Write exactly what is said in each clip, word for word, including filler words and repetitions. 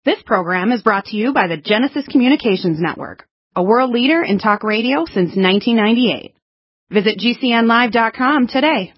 This program is brought to you by the Genesis Communications Network, a world leader in talk radio since nineteen ninety-eight. Visit G C N live dot com today.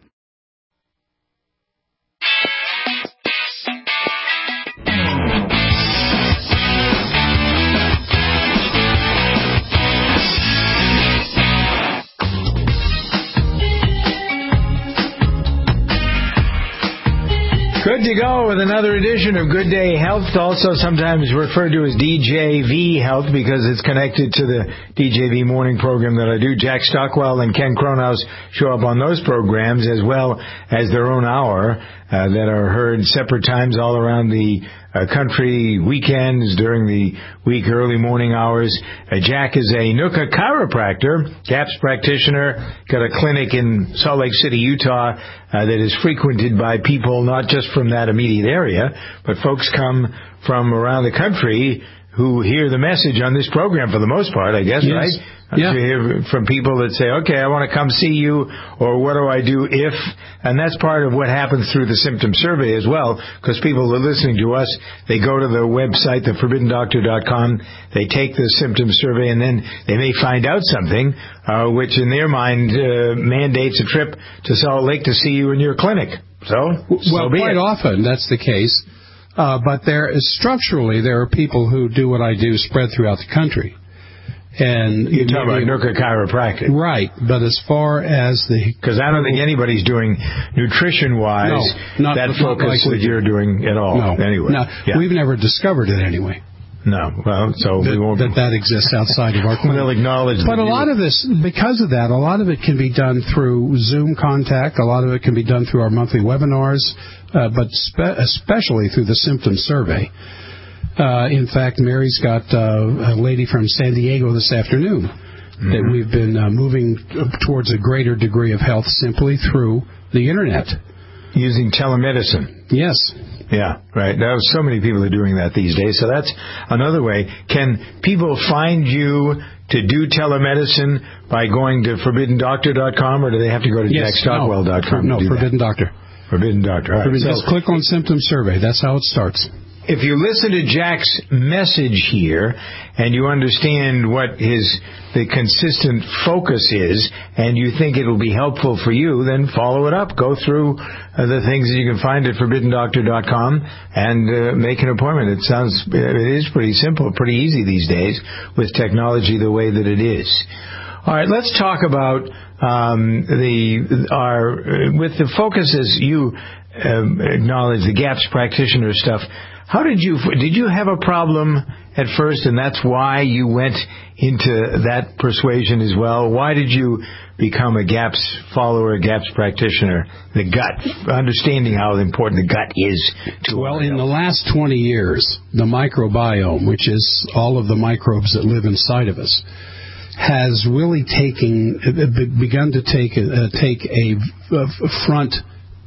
Good to go with another edition of Good Day Health, also sometimes referred to as D J V Health because it's connected to the D J V morning program that I do. Jack Stockwell and Ken Kronhaus show up on those programs as well as their own hour uh, that are heard separate times all around the uh, country, weekends, during the week, early morning hours. Uh, Jack is a N U C A chiropractor, GAPS practitioner, got a clinic in Salt Lake City, Utah, uh, that is frequented by people not just from that immediate area, but folks come from around the country who hear the message on this program for the most part, I guess, yes. right? Yeah. You hear from people that say, okay, I want to come see you, or what do I do if? And that's part of what happens through the symptom survey as well, because people are listening to us, they go to the website, the forbidden doctor dot com, they take the symptom survey, and then they may find out something, uh, which in their mind uh, mandates a trip to Salt Lake to see you in your clinic. So, well, so be quite it. often that's the case. Uh, but there is structurally there are people who do what I do spread throughout the country. And you're talking about N U C A chiropractic, right? But as far as the because I don't think anybody's doing nutrition wise no, not, that not focus like that you're doing at all. No, anyway, no, yeah. We've never discovered it anyway. No, well, so that, we won't that that exists outside of our clinic. We'll acknowledge. But a lot of this, because of that, a lot of it can be done through Zoom contact. A lot of it can be done through our monthly webinars, uh, but spe- especially through the symptom survey. Uh, in fact, Mary's got uh, a lady from San Diego this afternoon mm-hmm. that we've been uh, moving towards a greater degree of health simply through the Internet. Using telemedicine. Yes. Yeah, right. There are so many people are doing that these days, so that's another way. Can people find you to do telemedicine by going to forbidden doctor dot com, or do they have to go to yes, jack stockwell dot com? No, to do Forbidden that? Doctor. Forbidden Doctor. All right. Forbidden, So, just click on Symptom Survey. That's how it starts. If you listen to Jack's message here and you understand what his the consistent focus is and you think it'll be helpful for you, then follow it up. Go through uh, the things that you can find at forbidden doctor dot com and uh, make an appointment. It sounds, it is pretty simple, pretty easy these days with technology the way that it is. All right, let's talk about um, the our with the focus as you um, acknowledge the GAPS practitioner stuff. How did you, did you have a problem at first, and that's why you went into that persuasion as well? Why did you become a GAPS follower, a GAPS practitioner? The gut, understanding how important the gut is to Well, in the last twenty years, the microbiome, which is all of the microbes that live inside of us, has really taken, begun to take, uh, take a, a front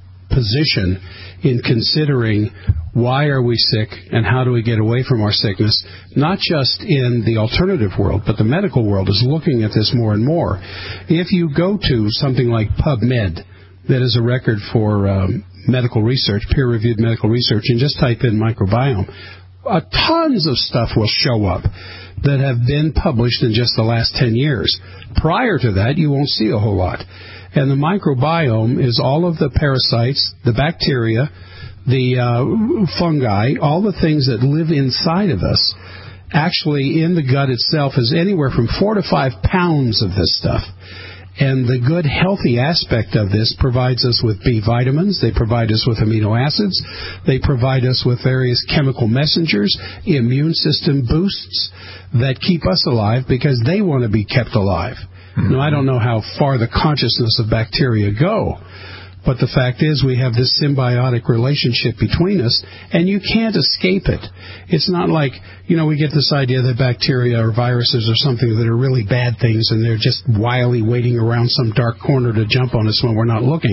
position in considering why are we sick and how do we get away from our sickness, not just in the alternative world, but the medical world is looking at this more and more. If you go to something like PubMed, that is a record for um, medical research, peer-reviewed medical research, and just type in microbiome, uh, tons of stuff will show up that have been published in just the last ten years. Prior to that, you won't see a whole lot. And the microbiome is all of the parasites, the bacteria, the uh, fungi, all the things that live inside of us. Actually, in the gut itself is anywhere from four to five pounds of this stuff. And the good, healthy aspect of this provides us with B vitamins. They provide us with amino acids. They provide us with various chemical messengers, immune system boosts that keep us alive because they want to be kept alive. Mm-hmm. Now, I don't know how far the consciousness of bacteria go, but the fact is we have this symbiotic relationship between us, and you can't escape it. It's not like, you know, we get this idea that bacteria or viruses are something that are really bad things, and they're just wildly waiting around some dark corner to jump on us when we're not looking.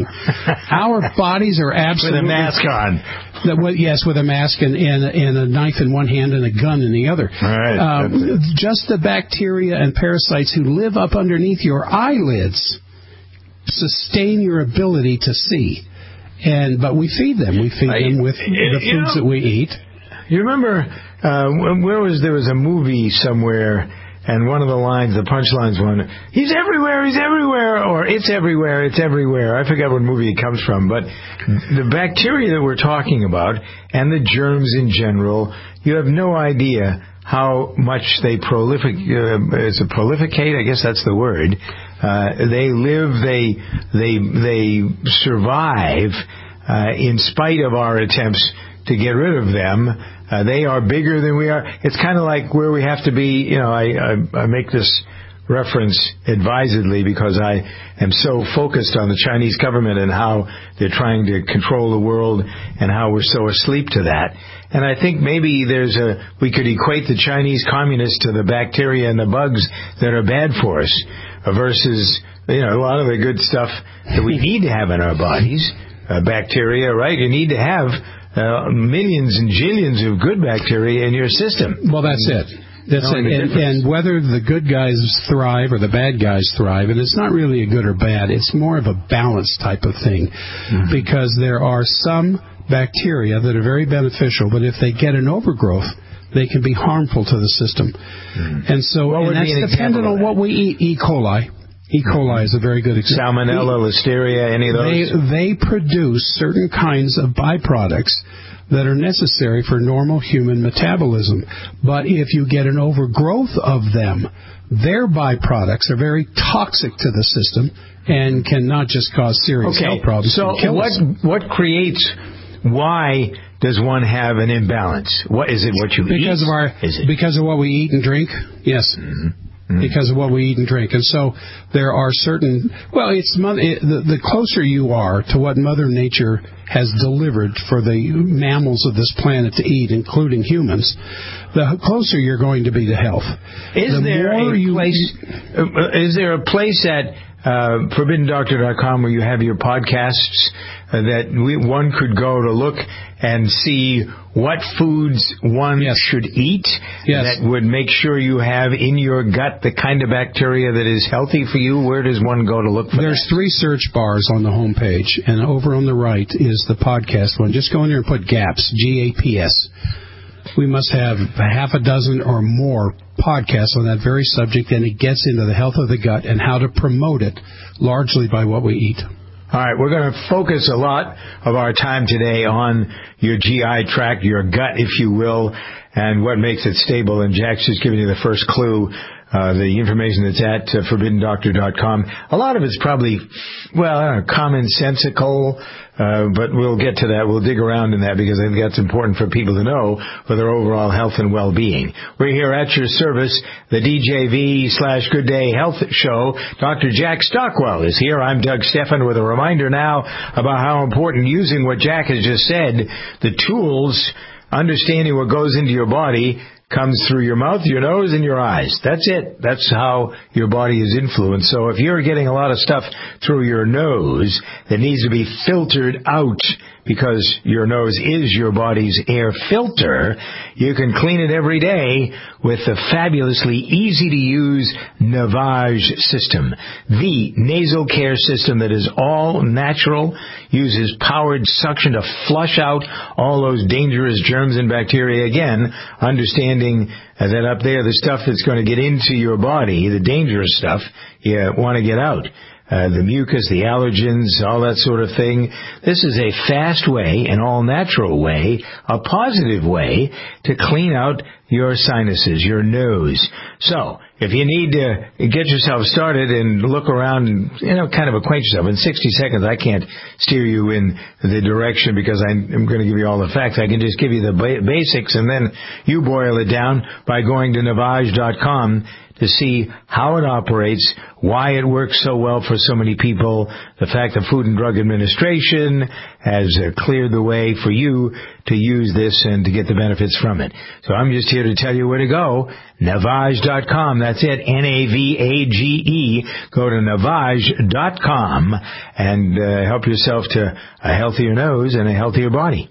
Our bodies are absolutely... With a mask on. That, well, yes, with a mask and, and, and a knife in one hand and a gun in the other. All right. Um, just the bacteria and parasites who live up underneath your eyelids sustain your ability to see. And but we feed them. We feed I, them with the foods know, that we eat. You remember uh, where was there was a movie somewhere, and one of the lines, the punchlines, one, he's everywhere, he's everywhere, or it's everywhere, it's everywhere. I forget what movie it comes from, but the bacteria that we're talking about and the germs in general, you have no idea how much they prolific, uh, is it prolificate? I guess that's the word. Uh, they live, they, they, they survive, uh, in spite of our attempts to get rid of them. Uh, they are bigger than we are. It's kind of like where we have to be, you know, I, I, I make this reference advisedly because I am so focused on the Chinese government and how they're trying to control the world and how we're so asleep to that. And I think maybe there's a, we could equate the Chinese communists to the bacteria and the bugs that are bad for us versus, you know, a lot of the good stuff that we need to have in our bodies. Uh, bacteria, right? You need to have uh, millions and jillions of good bacteria in your system. Well, that's it. That's it. And, and whether the good guys thrive or the bad guys thrive, and it's not really a good or bad, it's more of a balance type of thing. Mm-hmm. Because there are some bacteria that are very beneficial, but if they get an overgrowth, they can be harmful to the system. Mm-hmm. And so and that's an dependent on what we eat. E. coli. E. coli is a very good example. Salmonella, Listeria, any of those? They, they produce certain kinds of byproducts that are necessary for normal human metabolism. But if you get an overgrowth of them, their byproducts are very toxic to the system and can not just cause serious okay. health problems. So what us. what creates, why does one have an imbalance? What is it what you because eat? Of our, is it? Because of what we eat and drink, yes. Mm-hmm. Mm-hmm. Because of what we eat and drink. And so there are certain, well, it's it, the, the closer you are to what Mother Nature has delivered for the mammals of this planet to eat, including humans, the closer you're going to be to health. Is the there a you, place, uh, is there a place at uh, forbidden doctor dot com where you have your podcasts uh, that we, one could go to look and see what foods one yes. should eat yes. that would make sure you have in your gut the kind of bacteria that is healthy for you? Where does one go to look for There's that? three search bars on the home page, and over on the right is the podcast one. Just go in there and put GAPS, G A P S. We must have half a dozen or more podcasts on that very subject, and it gets into the health of the gut and how to promote it, largely by what we eat. All right, we're going to focus a lot of our time today on your G I tract, your gut, if you will, and what makes it stable. And Jack's just giving you the first clue, uh, the information that's at uh, forbidden doctor dot com. A lot of it's probably, well, I don't know, commonsensical, uh, but we'll get to that. We'll dig around in that because I think that's important for people to know for their overall health and well-being. We're here at your service, the D J V slash Good Day Health Show. Doctor Jack Stockwell is here. I'm Doug Stephan with a reminder now about how important using what Jack has just said, the tools, understanding what goes into your body, comes through your mouth, your nose, and your eyes. That's it. That's how your body is influenced. So if you're getting a lot of stuff through your nose that needs to be filtered out because your nose is your body's air filter, you can clean it every day with the fabulously easy-to-use Navage system. The nasal care system that is all natural, uses powered suction to flush out all those dangerous germs and bacteria. Again, understanding that up there, the stuff that's going to get into your body, the dangerous stuff, you want to get out. Uh, the mucus, the allergens, all that sort of thing. This is a fast way, an all-natural way, a positive way to clean out your sinuses, your nose. So, if you need to get yourself started and look around and, you know, kind of acquaint yourself, in sixty seconds I can't steer you in the direction because I'm going to give you all the facts. I can just give you the ba- basics and then you boil it down by going to Navage dot com to see how it operates, why it works so well for so many people, the fact the Food and Drug Administration has uh, cleared the way for you to use this and to get the benefits from it. So I'm just here to tell you where to go, Navage dot com. That's it, N A V A G E. Go to Navage dot com and uh, help yourself to a healthier nose and a healthier body.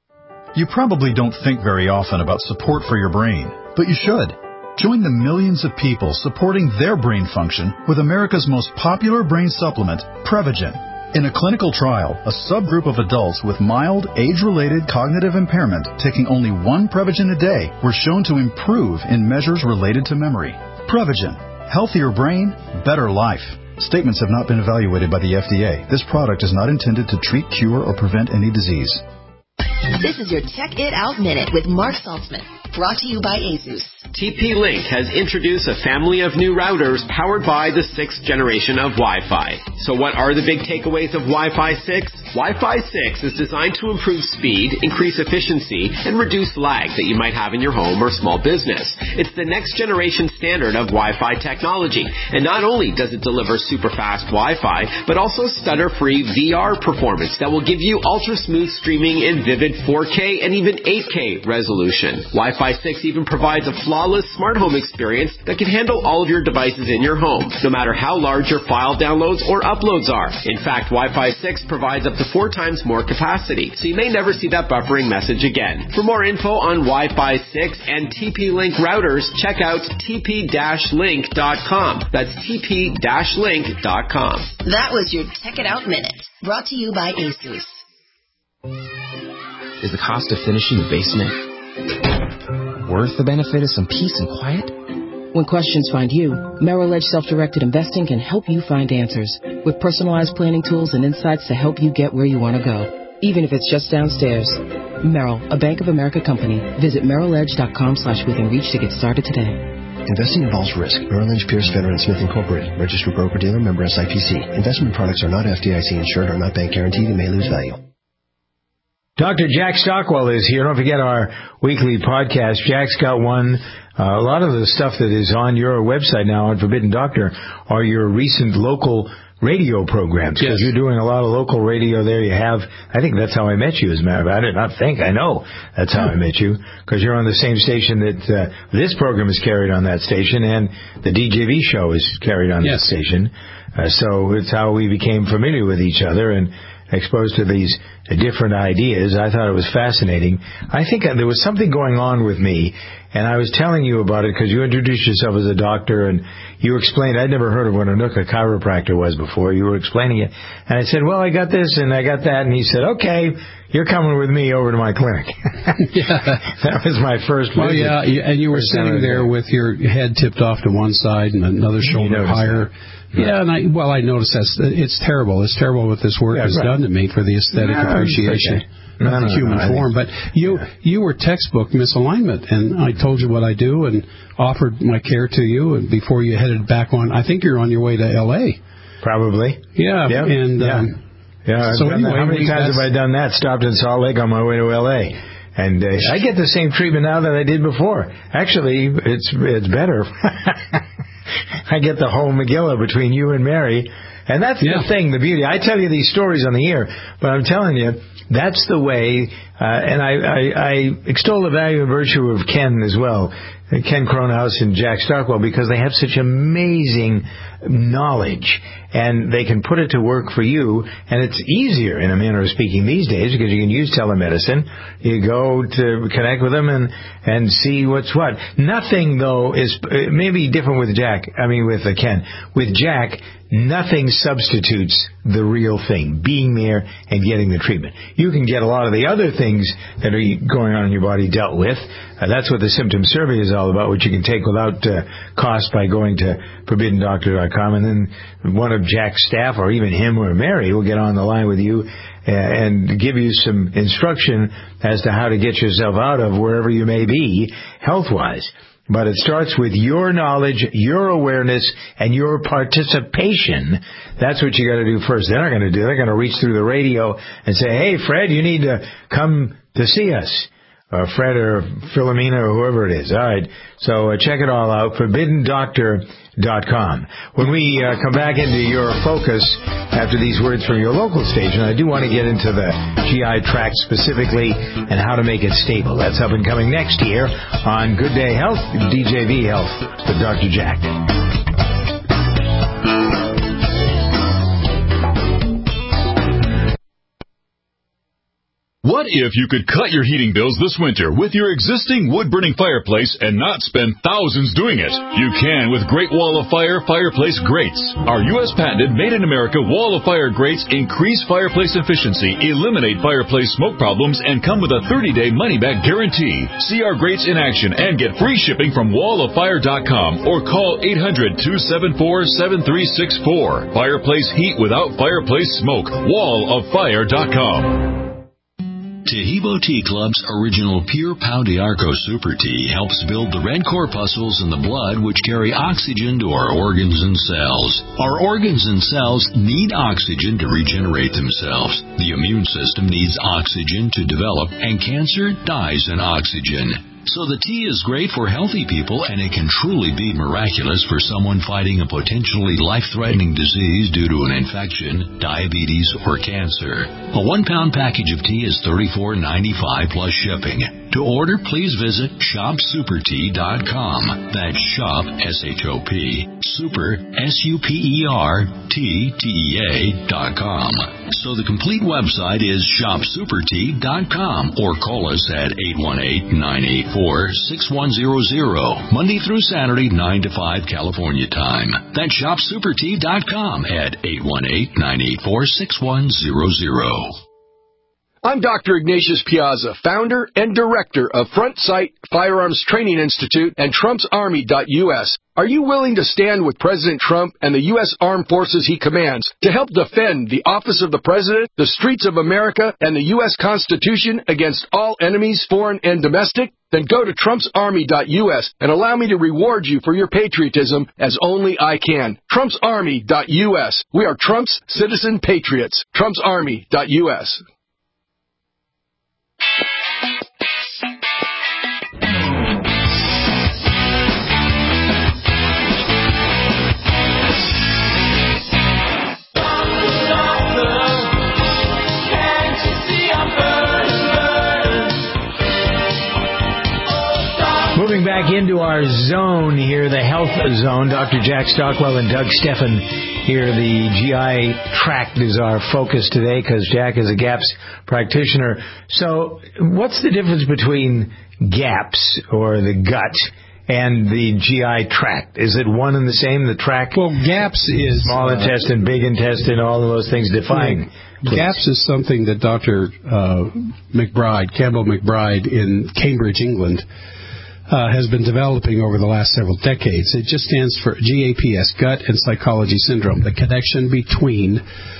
You probably don't think very often about support for your brain, but you should. Join the millions of people supporting their brain function with America's most popular brain supplement, Prevagen. In a clinical trial, a subgroup of adults with mild, age-related cognitive impairment taking only one Prevagen a day were shown to improve in measures related to memory. Prevagen. Healthier brain, better life. Statements have not been evaluated by the F D A. This product is not intended to treat, cure, or prevent any disease. This is your Check It Out Minute with Mark Saltzman, brought to you by ASUS. T P-Link has introduced a family of new routers powered by the sixth generation of Wi-Fi. So what are the big takeaways of Wi-Fi six? Wi-Fi six is designed to improve speed, increase efficiency, and reduce lag that you might have in your home or small business. It's the next generation standard of Wi-Fi technology. And not only does it deliver super fast Wi-Fi, but also stutter-free V R performance that will give you ultra-smooth streaming in vivid four K and even eight K resolution. Wi-Fi six even provides a flawless smart home experience that can handle all of your devices in your home, no matter how large your file downloads or uploads are. In fact, Wi-Fi six provides up to four times more capacity, so you may never see that buffering message again. For more info on Wi-Fi six and T P-Link routers, check out T P link dot com. That's T P link dot com. That was your Check It Out Minute, brought to you by ASUS. Is the cost of finishing the basement worth the benefit of some peace and quiet? When questions find you, Merrill Edge Self-Directed Investing can help you find answers with personalized planning tools and insights to help you get where you want to go, even if it's just downstairs. Merrill, a Bank of America company. Visit merrill edge dot com slash within reach to get started today. Investing involves risk. Merrill Lynch, Pierce, Fenner and Smith Incorporated. Registered broker-dealer, member S I P C. Investment products are not F D I C insured or not bank guaranteed and may lose value. Doctor Jack Stockwell is here. Don't forget our weekly podcast. Jack's got one. Uh, a lot of the stuff that is on your website now on Forbidden Doctor are your recent local radio programs. Because yes. You're doing a lot of local radio there. You have, I think that's how I met you, as a matter of fact. I did not think, I know that's how I met you. Because you're on the same station that uh, this program is carried on that station, and the D J V show is carried on yes. that station. Uh, so it's how we became familiar with each other and exposed to these different ideas. I thought it was fascinating. I think there was something going on with me, and I was telling you about it because you introduced yourself as a doctor, and you explained, I'd never heard of what a Nooka chiropractor was before. You were explaining it, and I said, well, I got this and I got that, and he said, okay, you're coming with me over to my clinic. Yeah. That was my first well, visit. Well, yeah, and you were sitting there with your head tipped off to one side and another shoulder higher. That. Yeah, and I, well, I noticed that's, it's terrible. It's terrible what this work yeah, has right. done to me for the aesthetic no, appreciation okay. no, of the no, human no, form. But you yeah. you were textbook misalignment, and I told you what I do and offered my care to you, and before you headed back on, I think you're on your way to L A Probably. Yeah, yep. and yeah. Um, yeah, so anyway, how many times have I done that? Stopped in Salt Lake on my way to L A And uh, I get the same treatment now that I did before. Actually, it's it's better. I get the whole Megillah between you and Mary. And that's yeah. the thing, the beauty. I tell you these stories on the air, but I'm telling you, that's the way, uh, and I, I, I extol the value and virtue of Ken as well, Ken Cronhaus and Jack Stockwell, because they have such amazing knowledge, and they can put it to work for you, and it's easier, in a manner of speaking, these days, because you can use telemedicine. You go to connect with them and, and see what's what. Nothing, though, is, it may be different with Jack, I mean with uh, Ken. With Jack, nothing substitutes the real thing, being there and getting the treatment. You can get a lot of the other things that are going on in your body dealt with. Uh, that's what the symptom survey is all about, which you can take without uh, cost by going to forbidden doctor dot com. And then one of Jack's staff, or even him or Mary, will get on the line with you and give you some instruction as to how to get yourself out of wherever you may be health-wise. But it starts with your knowledge, your awareness, and your participation. That's what you got to do first. They're not going to do. They're going to reach through the radio and say, "Hey, Fred, you need to come to see us." Or Fred or Philomena or whoever it is. All right. So uh, check it all out. forbidden doctor dot com. When we uh, come back into your focus after these words from your local station, I do want to get into the G I tract specifically and how to make it stable. That's up and coming next here on Good Day Health, D J V Health with Doctor Jack. What if you could cut your heating bills this winter with your existing wood-burning fireplace and not spend thousands doing it? You can with Great Wall of Fire fireplace grates. Our U S patented made-in-America Wall of Fire grates increase fireplace efficiency, eliminate fireplace smoke problems, and come with a thirty-day money-back guarantee. See our grates in action and get free shipping from wall of fire dot com or call eight hundred, two seven four, seven three six four. Fireplace heat without fireplace smoke. wall of fire dot com. Tahibo Tea Club's original Pure Pau d'Arco Super Tea helps build the red corpuscles in the blood which carry oxygen to our organs and cells. Our organs and cells need oxygen to regenerate themselves. The immune system needs oxygen to develop, and cancer dies in oxygen. So the tea is great for healthy people, and it can truly be miraculous for someone fighting a potentially life-threatening disease due to an infection, diabetes, or cancer. A one-pound package of tea is thirty-four ninety-five plus shipping. To order, please visit shop super tea dot com. That's shop, S H O P, super, S U P E R, T, T E A, dot com. So the complete website is shop super tea dot com, or call us at eight one eight, nine eight four, six one zero zero, Monday through Saturday, nine to five California time. That's shop super tea dot com at eight one eight, nine eight four, six one zero zero. I'm Doctor Ignatius Piazza, founder and director of Front Sight Firearms Training Institute and Trump's Army dot U S. Are you willing to stand with President Trump and the U S Armed Forces he commands to help defend the office of the President, the streets of America, and the U S Constitution against all enemies, foreign and domestic? Then go to Trump's Army dot U S and allow me to reward you for your patriotism as only I can. Trump's Army dot U S. We are Trump's citizen patriots. Trump's Army dot U S. Moving back into our zone here, the health zone. Doctor Jack Stockwell and Doug Steffen here. The G I tract is our focus today because Jack is a GAPS practitioner. So what's the difference between GAPS, or the gut, and the G I tract? Is it one and the same, the tract? Well, GAPS is... Small uh, intestine, big intestine, all of those things defined. Yeah. GAPS is something that Doctor Uh, McBride, Campbell McBride in Cambridge, England, Uh, has been developing over the last several decades. It just stands for G A P S, Gut and Psychology Syndrome, the connection between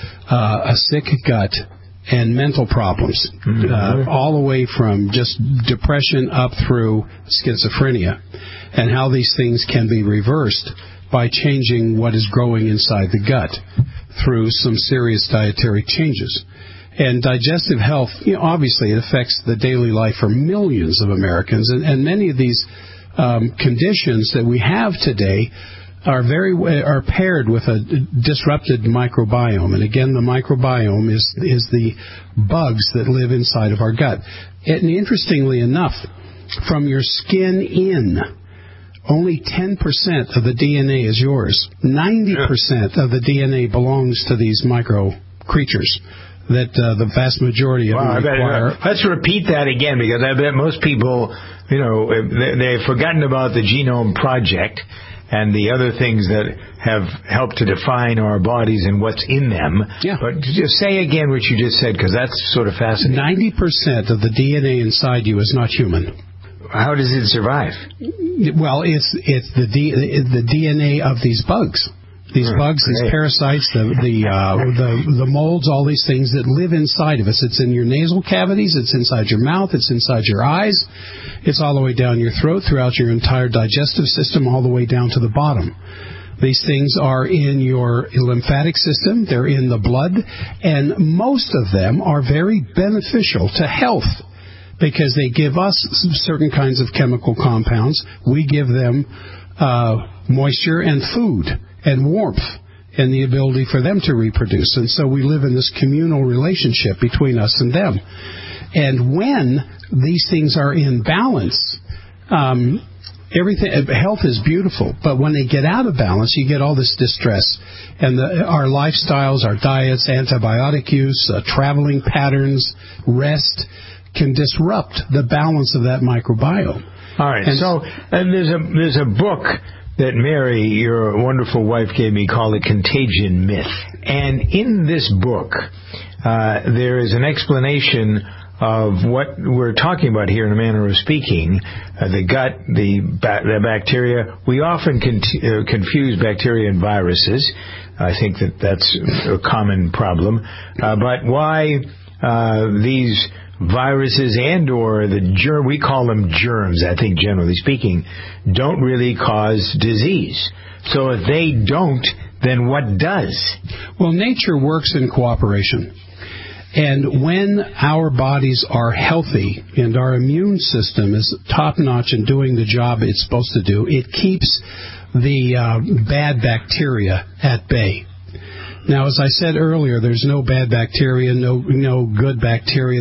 uh, a sick gut and mental problems, mm-hmm. uh, all the way from just depression up through schizophrenia, and how these things can be reversed by changing what is growing inside the gut through some serious dietary changes. And digestive health, you know, obviously it affects the daily life for millions of Americans, and, and many of these um, conditions that we have today are very are paired with a disrupted microbiome. And again, the microbiome is is the bugs that live inside of our gut. And interestingly enough, from your skin in, only ten percent of the D N A is yours. ninety percent of the D N A belongs to these micro creatures that uh, the vast majority of wow, them require. Let's repeat that again, because I bet most people, you know, they've forgotten about the Genome Project and the other things that have helped to define our bodies and what's in them. Yeah. But just say again what you just said, because that's sort of fascinating. ninety percent of the D N A inside you is not human. How does it survive? Well, it's it's the D, the D N A of these bugs. These bugs, these parasites, the the, uh, the the molds, all these things that live inside of us. It's in your nasal cavities. It's inside your mouth. It's inside your eyes. It's all the way down your throat, throughout your entire digestive system, all the way down to the bottom. These things are in your lymphatic system. They're in the blood. And most of them are very beneficial to health, because they give us certain kinds of chemical compounds. We give them uh, moisture and food and warmth and the ability for them to reproduce. And so we live in this communal relationship between us and them. And when these things are in balance, um, everything, health is beautiful, but when they get out of balance, you get all this distress. And the, our lifestyles, our diets, antibiotic use, uh, traveling patterns, rest can disrupt the balance of that microbiome. All right. And so and there's a there's a book that Mary, your wonderful wife, gave me called The Contagion Myth. And in this book, uh, there is an explanation of what we're talking about here in a manner of speaking, uh, the gut, the, ba- the bacteria. We often con- uh, confuse bacteria and viruses. I think that that's a common problem. Uh, but why uh, these viruses and or the germ, we call them germs, I think generally speaking, don't really cause disease. So if they don't, then what does? Well, nature works in cooperation. And when our bodies are healthy and our immune system is top-notch and doing the job it's supposed to do, it keeps the uh, bad bacteria at bay. Now, as I said earlier, there's no bad bacteria, no no good bacteria.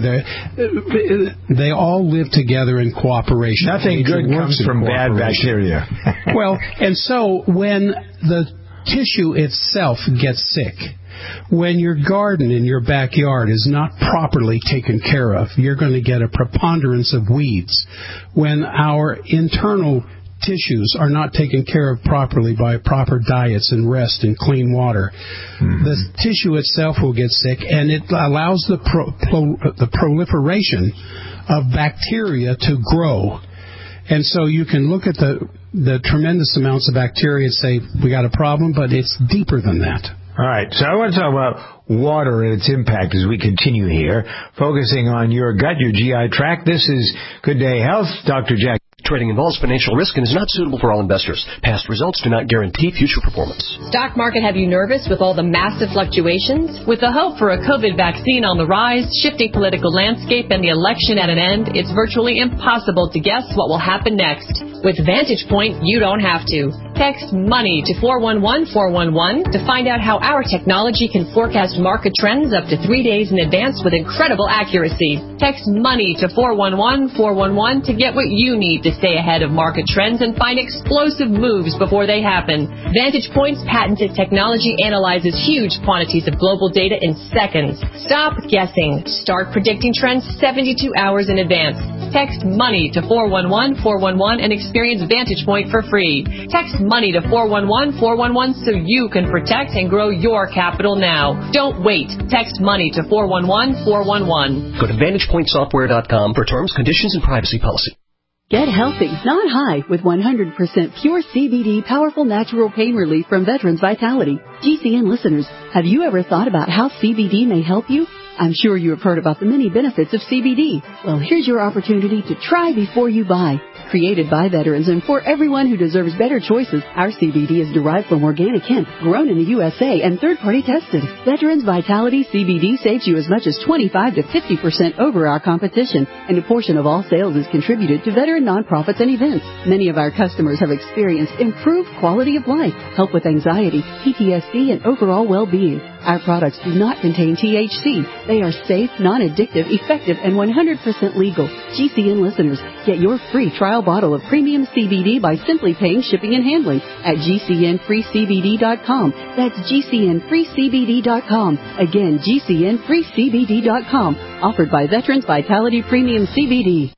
They, they all live together in cooperation. Nothing good comes from bad bacteria. Well, and so when the tissue itself gets sick, when your garden in your backyard is not properly taken care of, you're going to get a preponderance of weeds. When our internal tissues are not taken care of properly by proper diets and rest and clean water, mm-hmm. the tissue itself will get sick, and it allows the pro, pro, the proliferation of bacteria to grow. And so you can look at the the tremendous amounts of bacteria and say, we got a problem, but it's deeper than that. All right, so I want to talk about water and its impact as we continue here, focusing on your gut, your G I tract. This is Good Day Health. Doctor Jack. Trading involves financial risk and is not suitable for all investors. Past results do not guarantee future performance. Stock market have you nervous with all the massive fluctuations? With the hope for a COVID vaccine on the rise, shifting political landscape, and the election at an end, it's virtually impossible to guess what will happen next. With Vantage Point, you don't have to. Text MONEY to four one one four one one to find out how our technology can forecast market trends up to three days in advance with incredible accuracy. Text MONEY to four one one four one one to get what you need to stay ahead of market trends and find explosive moves before they happen. Vantage Point's patented technology analyzes huge quantities of global data in seconds. Stop guessing. Start predicting trends seventy-two hours in advance. Text MONEY to four one one four one one and experience Vantage Point for free. Text MONEY to four one one four one one so you can protect and grow your capital now. Don't wait. Text MONEY to four one one four one one. Go to vantage point software dot com for terms, conditions, and privacy policy. Get healthy, not high, with one hundred percent pure C B D powerful natural pain relief from Veterans Vitality. G C N listeners, have you ever thought about how C B D may help you? I'm sure you have heard about the many benefits of C B D. Well, here's your opportunity to try before you buy. Created by veterans and for everyone who deserves better choices, our C B D is derived from organic hemp, grown in the U S A, and third-party tested. Veterans Vitality C B D saves you as much as twenty-five to fifty percent over our competition, and a portion of all sales is contributed to veteran nonprofits and events. Many of our customers have experienced improved quality of life, help with anxiety, P T S D, and overall well-being. Our products do not contain T H C. They are safe, non-addictive, effective, and one hundred percent legal. G C N listeners, get your free trial bottle of premium C B D by simply paying shipping and handling at G C N free C B D dot com. That's G C N free C B D dot com. Again, G C N free C B D dot com. Offered by Veterans Vitality Premium C B D.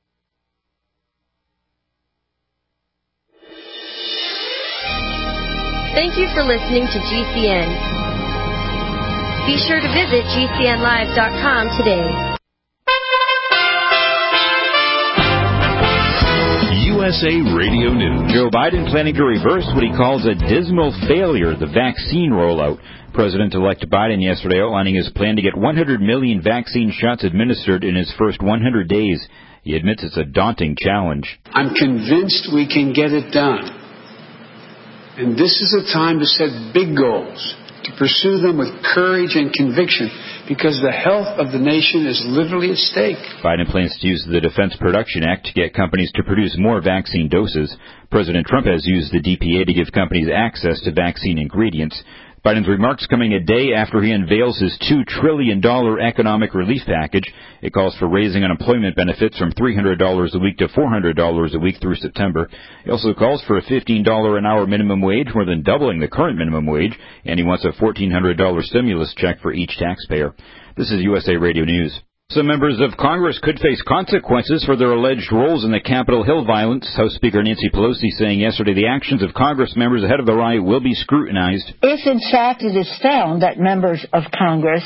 Thank you for listening to G C N. Be sure to visit G C N live dot com today. U S A Radio News. Joe Biden planning to reverse what he calls a dismal failure, the vaccine rollout. President-elect Biden yesterday outlining his plan to get one hundred million vaccine shots administered in his first one hundred days. He admits it's a daunting challenge. I'm convinced we can get it done. And this is a time to set big goals, to pursue them with courage and conviction, because the health of the nation is literally at stake. Biden plans to use the Defense Production Act to get companies to produce more vaccine doses. President Trump has used the D P A to give companies access to vaccine ingredients. Biden's remarks coming a day after he unveils his two trillion dollars economic relief package. It calls for raising unemployment benefits from three hundred dollars a week to four hundred dollars a week through September. He also calls for a fifteen dollars an hour minimum wage, more than doubling the current minimum wage, and he wants a fourteen hundred dollars stimulus check for each taxpayer. This is U S A Radio News. Some members of Congress could face consequences for their alleged roles in the Capitol Hill violence. House Speaker Nancy Pelosi saying yesterday the actions of Congress members ahead of the riot will be scrutinized. If, in fact, it is found that members of Congress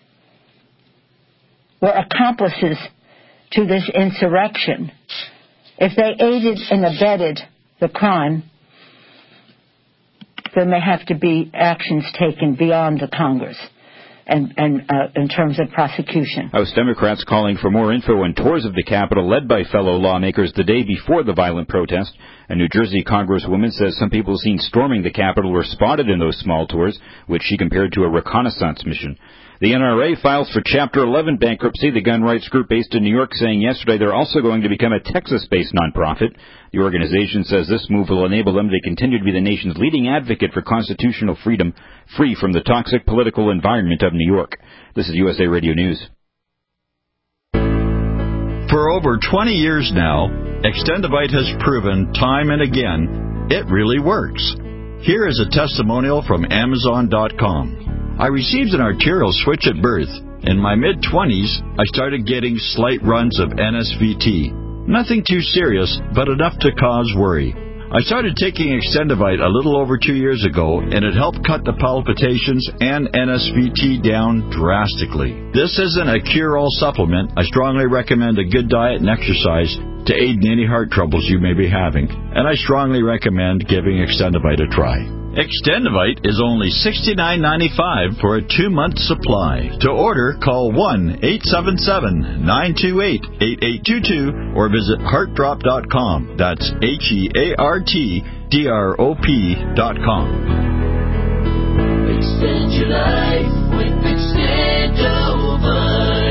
were accomplices to this insurrection, if they aided and abetted the crime, then there have to be actions taken beyond the Congress. And, and uh, in terms of prosecution. House Democrats calling for more info and tours of the Capitol led by fellow lawmakers the day before the violent protest. A New Jersey congresswoman says some people seen storming the Capitol were spotted in those small tours, which she compared to a reconnaissance mission. The N R A files for Chapter eleven bankruptcy, the gun rights group based in New York saying yesterday they're also going to become a Texas-based nonprofit. The organization says this move will enable them to continue to be the nation's leading advocate for constitutional freedom, free from the toxic political environment of New York. This is U S A Radio News. For over twenty years now, Extendivite has proven time and again it really works. Here is a testimonial from Amazon dot com. I received an arterial switch at birth. In my mid-twenties, I started getting slight runs of N S V T. Nothing too serious, but enough to cause worry. I started taking Extendivite a little over two years ago, and it helped cut the palpitations and N S V T down drastically. This isn't a cure-all supplement. I strongly recommend a good diet and exercise to aid in any heart troubles you may be having, and I strongly recommend giving Extendivite a try. Extendivite is only sixty-nine ninety-five for a two-month supply. To order, call one eight seven seven, nine two eight, eight eight two two or visit heart drop dot com. That's H E A R T D R O P dot com. Extend your life with Extendivite.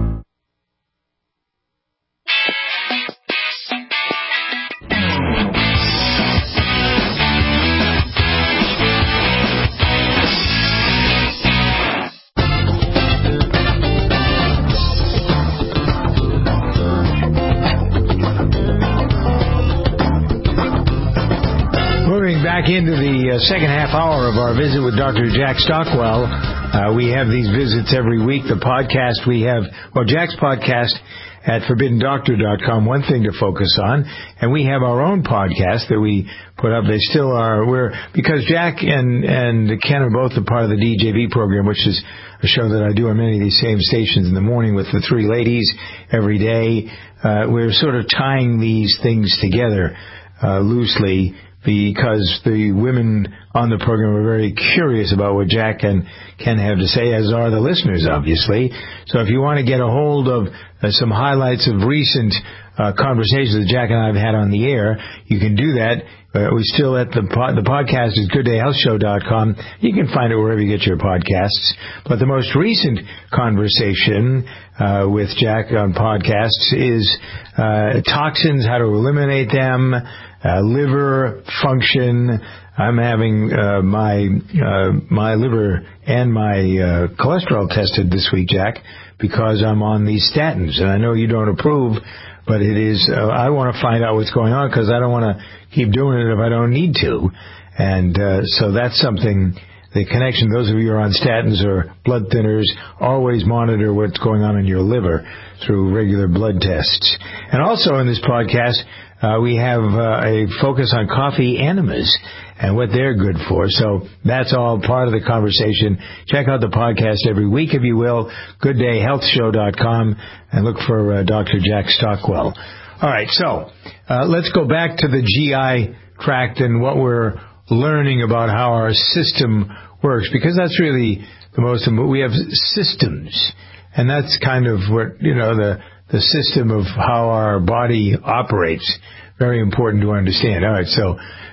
Back into the uh, second half hour of our visit with Doctor Jack Stockwell. Uh, we have these visits every week. The podcast we have, well, Jack's podcast at forbidden doctor dot com, one thing to focus on. And we have our own podcast that we put up. They still are, we're, because Jack and, and Ken are both a part of the D J V program, which is a show that I do on many of these same stations in the morning with the three ladies every day. Uh, we're sort of tying these things together uh, loosely, because the women on the program are very curious about what Jack and Ken have to say, as are the listeners, obviously. So if you want to get a hold of uh, some highlights of recent uh, conversations that Jack and I have had on the air, you can do that. Uh, we still at the pod, the podcast is good day health show dot com. You can find it wherever you get your podcasts. But the most recent conversation uh, with Jack on podcasts is uh, toxins, how to eliminate them, uh, liver function. I'm having uh, my uh, my liver and my uh, cholesterol tested this week, Jack, because I'm on these statins, and I know you don't approve. But it is, uh, I want to find out what's going on because I don't want to keep doing it if I don't need to. And uh, so that's something, the connection, those of you who are on statins or blood thinners, always monitor what's going on in your liver through regular blood tests. And also in this podcast, uh, we have uh, a focus on coffee enemas and what they're good for. So that's all part of the conversation. Check out the podcast every week, if you will, good day health show dot com, and look for uh, Doctor Jack Stockwell. All right, so uh, let's go back to the G I tract and what we're learning about how our system works, because that's really the most important. We have systems, and that's kind of what, you know, the the system of how our body operates. Very important to understand. All right, so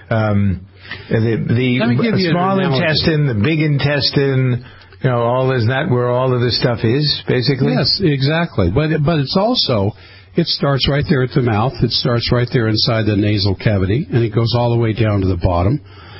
um, the the small intestine, the big intestine, you know, all is that where all of this stuff is, basically? Yes, exactly. But but it's also, it starts right there at the mouth. It starts right there inside the nasal cavity, and it goes all the way down to the bottom.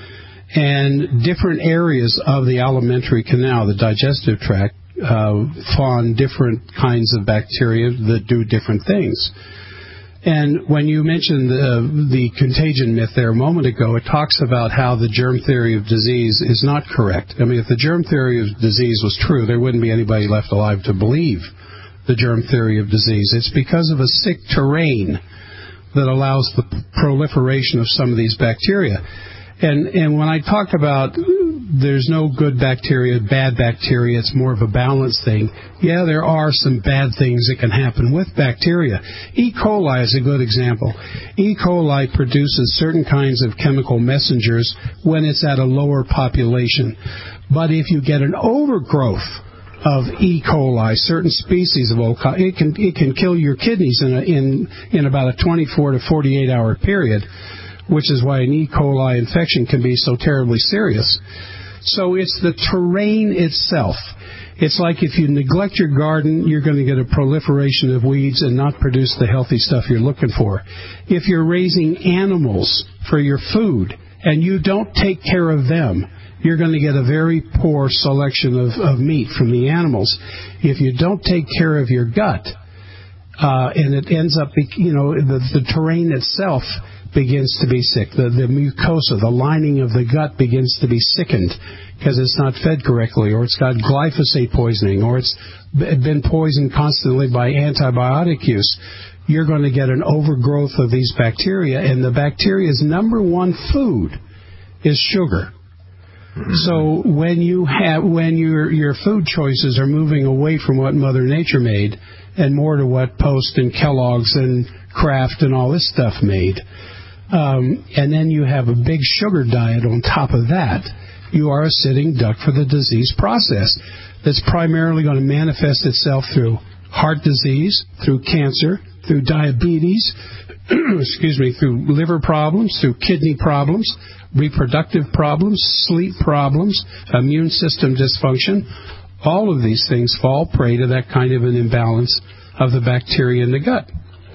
And different areas of the alimentary canal, the digestive tract, uh, fawn different kinds of bacteria that do different things. And when you mentioned the, the contagion myth there a moment ago, it talks about how the germ theory of disease is not correct. I mean, if the germ theory of disease was true, there wouldn't be anybody left alive to believe the germ theory of disease. It's because of a sick terrain that allows the proliferation of some of these bacteria. And and when I talk about there's no good bacteria, bad bacteria, it's more of a balance thing. Yeah, there are some bad things that can happen with bacteria. E. coli is a good example. E. coli produces certain kinds of chemical messengers when it's at a lower population. But if you get an overgrowth of E. coli, certain species of E. coli, it can it can kill your kidneys in a, in in about a twenty-four to forty-eight hour period, which is why an E. coli infection can be so terribly serious. So it's the terrain itself. It's like if you neglect your garden, you're going to get a proliferation of weeds and not produce the healthy stuff you're looking for. If you're raising animals for your food and you don't take care of them, you're going to get a very poor selection of, of meat from the animals. If you don't take care of your gut, uh, and it ends up, you know, the, the terrain itself begins to be sick. The, the mucosa, the lining of the gut begins to be sickened because it's not fed correctly, or it's got glyphosate poisoning, or it's been poisoned constantly by antibiotic use. You're going to get an overgrowth of these bacteria, and the bacteria's number one food is sugar. So when you have when your your food choices are moving away from what Mother Nature made and more to what Post and Kellogg's and Kraft and all this stuff made, um, and then you have a big sugar diet on top of that, you are a sitting duck for the disease process that's primarily going to manifest itself through heart disease, through cancer, through diabetes, excuse me, through liver problems, through kidney problems, reproductive problems, sleep problems, immune system dysfunction. All of these things fall prey to that kind of an imbalance of the bacteria in the gut.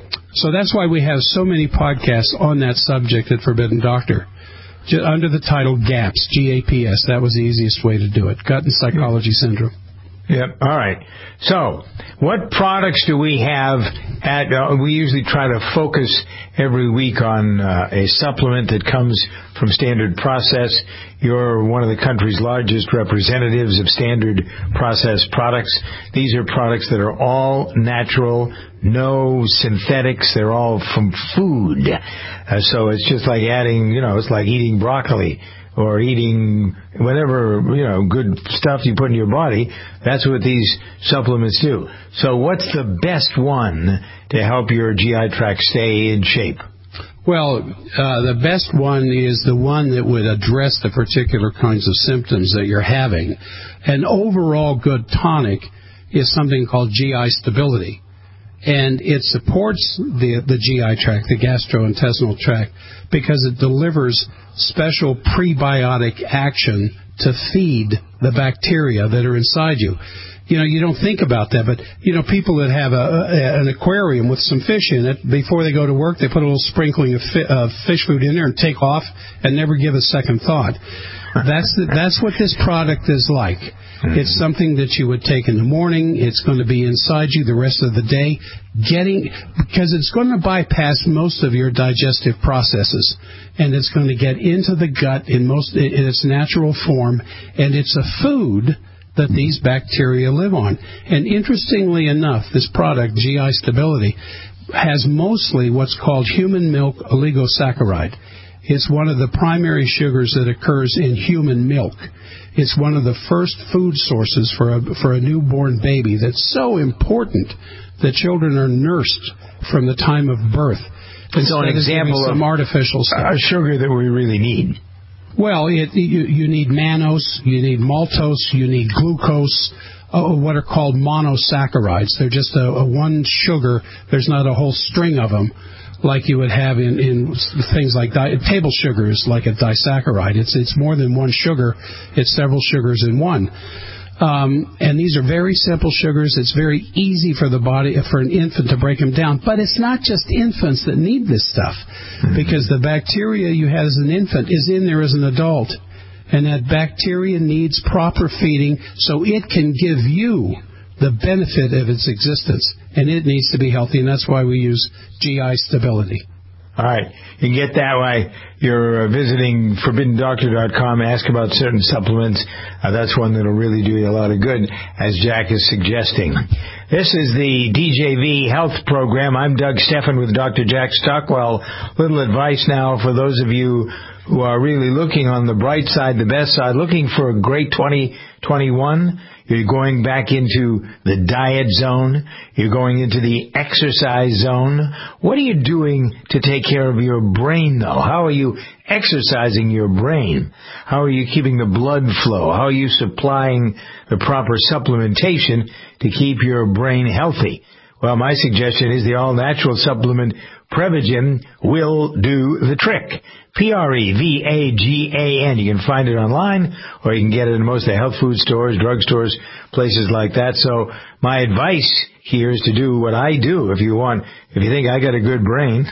So that's why we have so many podcasts on that subject at Forbidden Doctor, under the title GAPS, G A P S. That was the easiest way to do it, Gut and Psychology Syndrome. Yep. All right. So, what products do we have at, uh, we usually try to focus every week on uh, a supplement that comes from Standard Process. You're one of the country's largest representatives of Standard Process products. These are products that are all natural, no synthetics. They're all from food. Uh, so it's just like adding, you know, it's like eating broccoli or eating whatever, you know, good stuff you put in your body. That's what these supplements do. So what's the best one to help your G I tract stay in shape? Well, uh, the best one is the one that would address the particular kinds of symptoms that you're having. An overall good tonic is something called G I Stability. And it supports the the G I tract, the gastrointestinal tract, because it delivers special prebiotic action to feed the bacteria that are inside you. You know, you don't think about that, but, you know, people that have a, a, an aquarium with some fish in it, before they go to work, they put a little sprinkling of fi, uh, fish food in there and take off and never give a second thought. That's the, that's what this product is like. It's something that you would take in the morning. It's going to be inside you the rest of the day, getting because it's going to bypass most of your digestive processes, and it's going to get into the gut in most in its natural form, and it's a food that these bacteria live on. And interestingly enough, this product, G I Stability, has mostly what's called human milk oligosaccharide. It's one of the primary sugars that occurs in human milk. It's one of the first food sources for a, for a newborn baby that's so important that children are nursed from the time of birth. So an example of some artificial stuff. A sugar that we really need. Well, it, you, you need mannose, you need maltose, you need glucose, uh, what are called monosaccharides. They're just a, a one sugar. There's not a whole string of them like you would have in, in things like di- table sugar is like a disaccharide. It's it's more than one sugar. It's several sugars in one. Um, and these are very simple sugars. It's very easy for the body, for an infant to break them down. But it's not just infants that need this stuff, because the bacteria you had as an infant is in there as an adult. And that bacteria needs proper feeding so it can give you the benefit of its existence. And it needs to be healthy, and that's why we use G I Stability. All right. You can get that way. You're uh, visiting forbidden doctor dot com. Ask about certain supplements. Uh, that's one that'll really do you a lot of good, as Jack is suggesting. This is the D J V Health Program. I'm Doug Stephan with Doctor Jack Stockwell. Little advice now for those of you who are really looking on the bright side, the best side, looking for a great twenty twenty-one. You're going back into the diet zone. You're going into the exercise zone. What are you doing to take care of your brain, though? How are you exercising your brain? How are you keeping the blood flow? How are you supplying the proper supplementation to keep your brain healthy? Well, my suggestion is the all-natural supplement Prevagen will do the trick. P R E V A G A N. You can find it online, or you can get it in most of the health food stores, drugstores, places like that. So my advice here is to do what I do. If you want, if you think I got a good brain,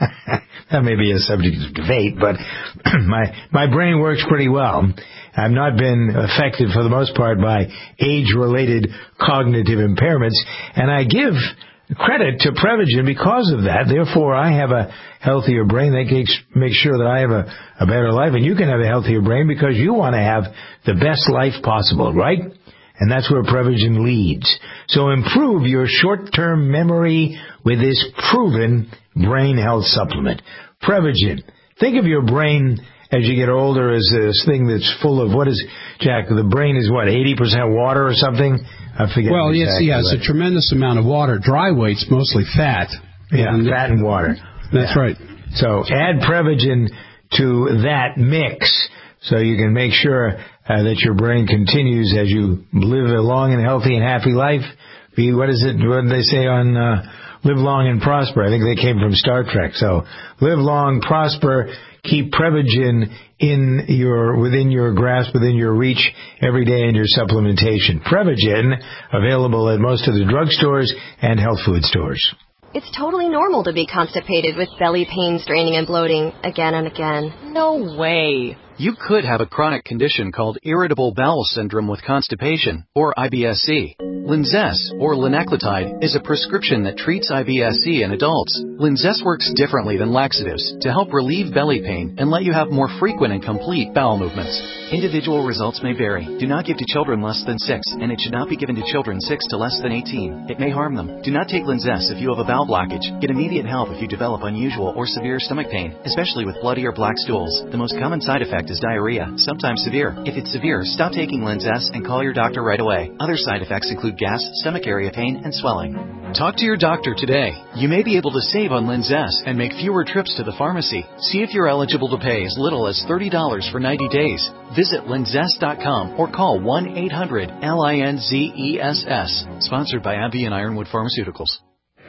that may be a subject of debate, but my my brain works pretty well. I've not been affected for the most part by age-related cognitive impairments, and I give credit to Prevagen because of that. Therefore, I have a healthier brain that makes sure that I have a, a better life, and you can have a healthier brain because you want to have the best life possible, right? And that's where Prevagen leads. So improve your short-term memory with this proven brain health supplement. Prevagen. Think of your brain as you get older as this thing that's full of, what is, Jack, the brain is what, eighty percent water or something? I forget. Well, yes, exactly, yeah, it's a tremendous amount of water. Dry weight's mostly fat. Yeah, and fat and water. That's yeah. right. So add Prevagen to that mix so you can make sure uh, that your brain continues as you live a long and healthy and happy life. Be, what is it, what did they say on uh, Live Long and Prosper? I think they came from Star Trek. So live long, prosper. Keep Prevagen in your, within your grasp, within your reach every day in your supplementation. Prevagen, available at most of the drugstores and health food stores. It's totally normal to be constipated with belly pain, straining, and bloating again and again. No way. You could have a chronic condition called irritable bowel syndrome with constipation, or I B S C. Linzess, or linaclotide, is a prescription that treats I B S C in adults. Linzess works differently than laxatives to help relieve belly pain and let you have more frequent and complete bowel movements. Individual results may vary. Do not give to children less than six, and it should not be given to children six to less than eighteen. It may harm them. Do not take Linzess if you have a bowel blockage. Get immediate help if you develop unusual or severe stomach pain, especially with bloody or black stools. The most common side effect is diarrhea, sometimes severe. If it's severe, stop taking Linzess and call your doctor right away. Other side effects include gas, stomach area pain, and swelling. Talk to your doctor today. You may be able to save on Linzess and make fewer trips to the pharmacy. See if you're eligible to pay as little as thirty dollars for ninety days. Visit linzess dot com or call one eight hundred L I N Z E S S. Sponsored by AbbVie and Ironwood Pharmaceuticals.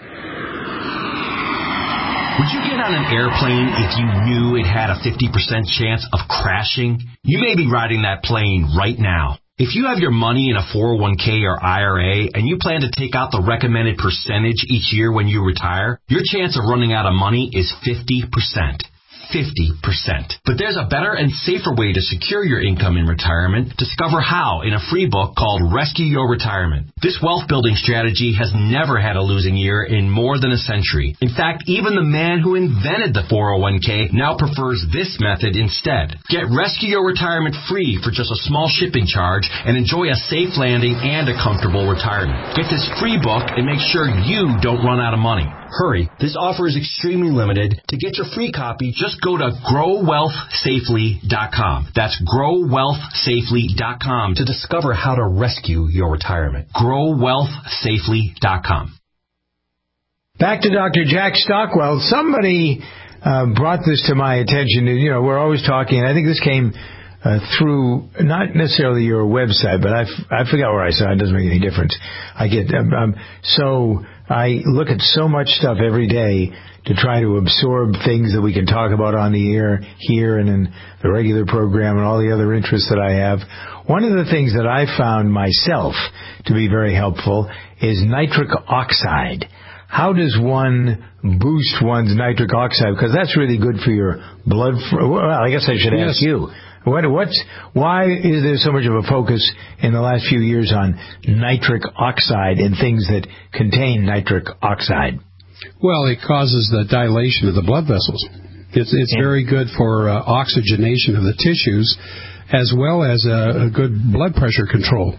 Would you get on an airplane if you knew it had a fifty percent chance of crashing? You may be riding that plane right now. If you have your money in a four oh one k or I R A and you plan to take out the recommended percentage each year when you retire, your chance of running out of money is fifty percent. fifty percent. But there's a better and safer way to secure your income in retirement. Discover how in a free book called Rescue Your Retirement. This wealth building strategy has never had a losing year in more than a century. In fact, even the man who invented the four oh one k now prefers this method instead. Get Rescue Your Retirement free for just a small shipping charge and enjoy a safe landing and a comfortable retirement. Get this free book and make sure you don't run out of money. Hurry, this offer is extremely limited. To get your free copy, just go to grow wealth safely dot com. That's grow wealth safely dot com to discover how to rescue your retirement. grow wealth safely dot com. Back to Doctor Jack Stockwell. Somebody uh, brought this to my attention. You know, we're always talking, I think this came uh, through not necessarily your website, but I, f- I forgot where I saw it. It doesn't make any difference. I get um, um, so... I look at so much stuff every day to try to absorb things that we can talk about on the air here and in the regular program and all the other interests that I have. One of the things that I found myself to be very helpful is nitric oxide. How does one boost one's nitric oxide? Because that's really good for your blood. Well, I guess I should ask yes. you. What, what's, why is there so much of a focus in the last few years on nitric oxide and things that contain nitric oxide? Well, it causes the dilation of the blood vessels. It's, it's yeah. very good for uh, oxygenation of the tissues, as well as a, a good blood pressure control.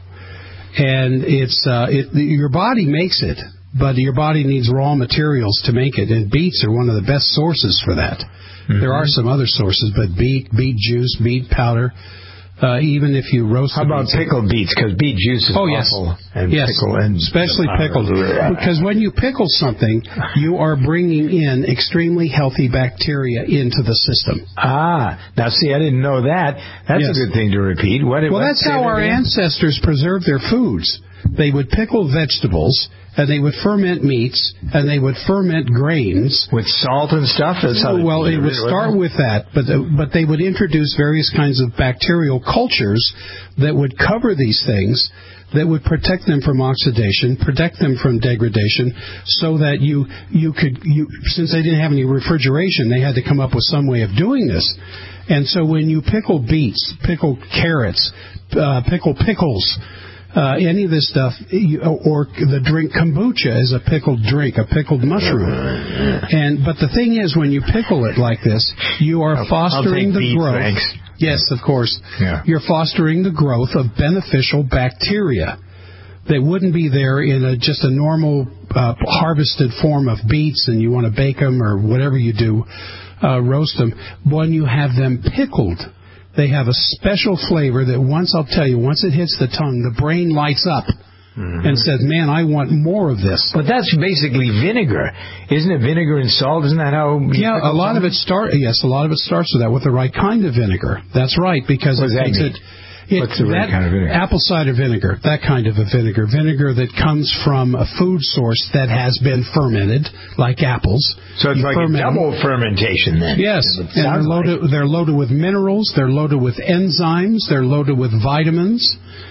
And it's uh, it, your body makes it, but your body needs raw materials to make it, and beets are one of the best sources for that. Mm-hmm. There are some other sources, but beet, beet juice, beet powder, uh, even if you roast How about beets, pickled beets? Because beet juice is oh, yes. awful. And yes, pickle and especially pickled. Because when you pickle something, you are bringing in extremely healthy bacteria into the system. Ah, now see, I didn't know that. That's yes. a good thing to repeat. What, well, what, that's how our again? ancestors preserved their foods. They would pickle vegetables, and they would ferment meats, and they would ferment grains. With salt and stuff? That's how well, it would start with that, but the, but they would introduce various kinds of bacterial cultures that would cover these things, that would protect them from oxidation, protect them from degradation, so that you you could, you since they didn't have any refrigeration, they had to come up with some way of doing this. And so when you pickle beets, pickle carrots, uh, pickle pickles, Uh, any of this stuff, you, or the drink kombucha is a pickled drink, a pickled mushroom. And but the thing is, when you pickle it like this, you are I'll, fostering I'll the beets, growth. Thanks. Yes, of course. Yeah. You're fostering the growth of beneficial bacteria that wouldn't be there in a, just a normal uh, harvested form of beets, and you want to bake them or whatever you do, uh, roast them. When you have them pickled, they have a special flavor that once, I'll tell you, once it hits the tongue, the brain lights up mm-hmm. and says, man, I want more of this. But that's basically vinegar. Isn't it vinegar and salt? Isn't that how... Yeah, a lot of it start. Yes, a lot of it starts with that, with the right kind of vinegar. That's right, because what it makes mean? it... It, What's the right that, kind of vinegar? Apple cider vinegar, that kind of a vinegar. Vinegar that comes from a food source that has been fermented, like apples. So it's you like a double fermentation then? Yes, and they're loaded, like. they're loaded with minerals, they're loaded with enzymes, they're loaded with vitamins,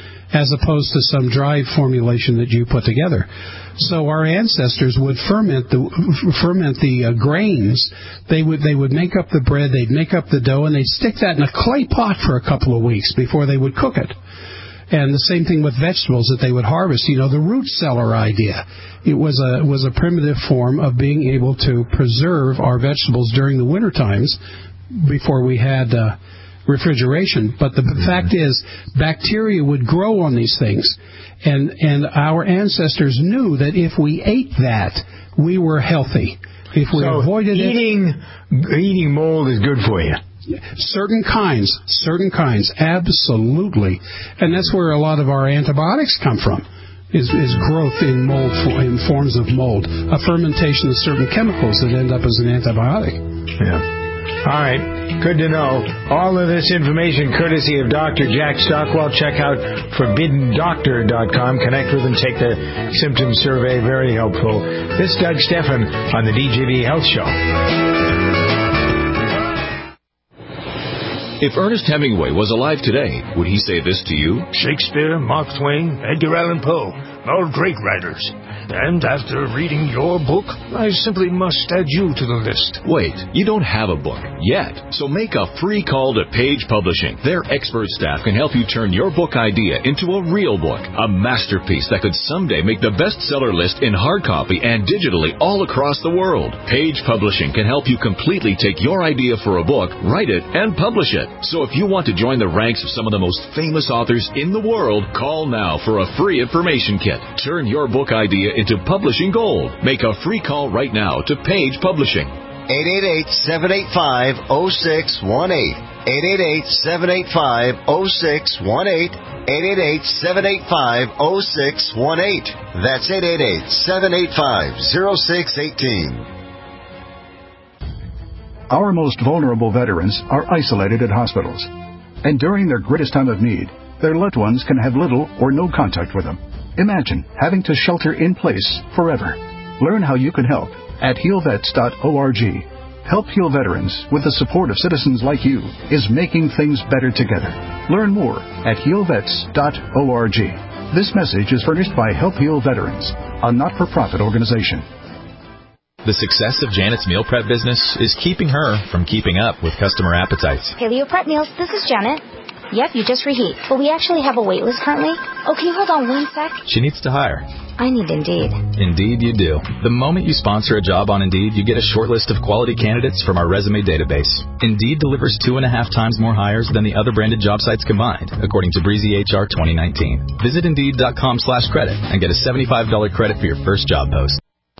as opposed to some dry formulation that you put together. So our ancestors would ferment the ferment the uh, grains. They would they would make up the bread, they'd make up the dough, and they'd stick that in a clay pot for a couple of weeks before they would cook it. And the same thing with vegetables that they would harvest. You know, the root cellar idea. It was a was a primitive form of being able to preserve our vegetables during the winter times before we had uh, refrigeration. But the mm-hmm. fact is, bacteria would grow on these things. And and our ancestors knew that if we ate that, we were healthy. If we so avoided eating, it, eating mold is good for you. Certain kinds, certain kinds, absolutely. And that's where a lot of our antibiotics come from, is, is growth in mold, in forms of mold, a fermentation of certain chemicals that end up as an antibiotic. Yeah. All right. Good to know. All of this information courtesy of Doctor Jack Stockwell. Check out forbidden doctor dot com. Connect with him. Take the symptom survey. Very helpful. This is Doug Stephan on the D J V Health Show. If Ernest Hemingway was alive today, would he say this to you? Shakespeare, Mark Twain, Edgar Allan Poe, all great writers. And after reading your book, I simply must add you to the list. Wait, you don't have a book yet. So make a free call to Page Publishing. Their expert staff can help you turn your book idea into a real book, a masterpiece that could someday make the bestseller list in hard copy and digitally all across the world. Page Publishing can help you completely take your idea for a book, write it, and publish it. So if you want to join the ranks of some of the most famous authors in the world, call now for a free information kit. Turn your book idea into publishing gold. Make a free call right now to Page Publishing. eight eight eight, seven eight five, zero six one eight. eight eight eight, seven eight five, zero six one eight. eight eight eight, seven eight five, zero six one eight. That's eight eight eight, seven eight five, zero six one eight. Our most vulnerable veterans are isolated at hospitals. And during their greatest time of need, their loved ones can have little or no contact with them. Imagine having to shelter in place forever. Learn how you can help at heal vets dot org. Help Heal Veterans, with the support of citizens like you, is making things better together. Learn more at heal vets dot org. This message is furnished by Help Heal Veterans, a not-for-profit organization. The success of Janet's meal prep business is keeping her from keeping up with customer appetites. Paleo Prep Meals, this is Janet. Yep, you just reheat. But we actually have a wait list currently. Okay, hold on one sec. She needs to hire. I need Indeed. Indeed you do. The moment you sponsor a job on Indeed, you get a short list of quality candidates from our resume database. Indeed delivers two and a half times more hires than the other branded job sites combined, according to Breezy H R twenty nineteen. Visit Indeed.com slash credit and get a seventy-five dollars credit for your first job post.